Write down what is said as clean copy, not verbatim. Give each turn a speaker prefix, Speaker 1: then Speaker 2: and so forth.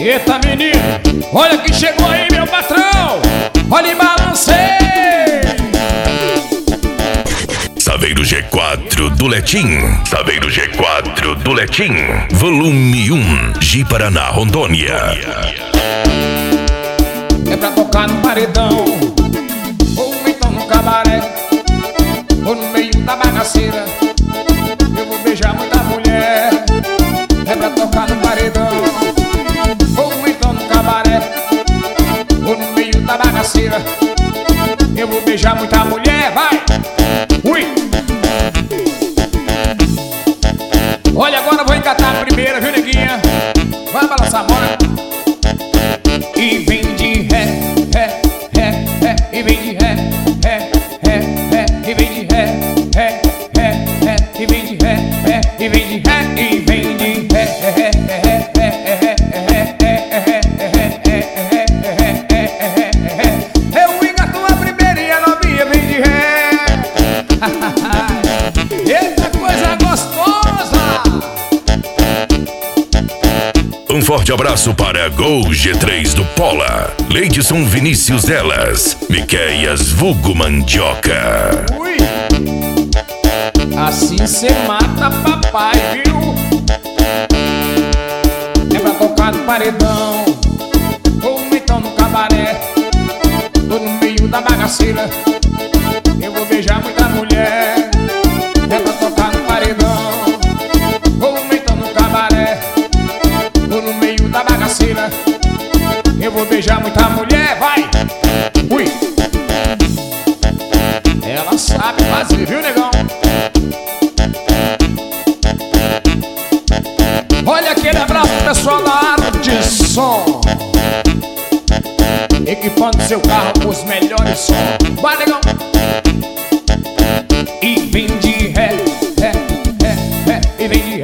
Speaker 1: Eita menino, olha quem chegou aí, meu patrão. Olha e balancei.
Speaker 2: Saveiro G4 do Letim. Saveiro G4 do Letim. Volume 1. Ji-Paraná, Rondônia.
Speaker 1: É pra tocar no paredão, ou então no cabaré, ou no meio da bagaceira. Eu vou beijar muita mulher. É pra tocar no paredão, ou então no cabaré, ou no meio da bagaceira. Eu vou beijar muita mulher, vai! Ui! Olha, agora eu vou encatar a primeira, viu, neguinha? Vai balançar a bola. E vem de ré, ré, ré, ré. E vem de ré, ré, ré, ré. E vem de ré, ré, ré, ré. E vem de ré, ré. E vem de ré, e vem de ré, ré, ré, ré, ré. Eu engato a primeira e a novinha vem de ré. Eita coisa gostosa!
Speaker 2: Um forte abraço para Gol G3 do Pola, Leidson Vinícius Delas, Miqueias vulgo Mandioca.
Speaker 1: Ui! Assim cê mata papai, viu? É pra tocar no paredão, ou então no cabaré, ou no meio da bagaceira. Eu vou beijar muita mulher. É pra tocar no paredão, ou então no cabaré, ou no meio da bagaceira. Eu vou beijar muita mulher, vai! Ui! Ela sabe fazer, viu, negão? Olha aquele abraço pro pessoal da Arte Som, equipando seu carro com os melhores sons. Vai, negão! E vem de ré, ré, ré, ré. E vem de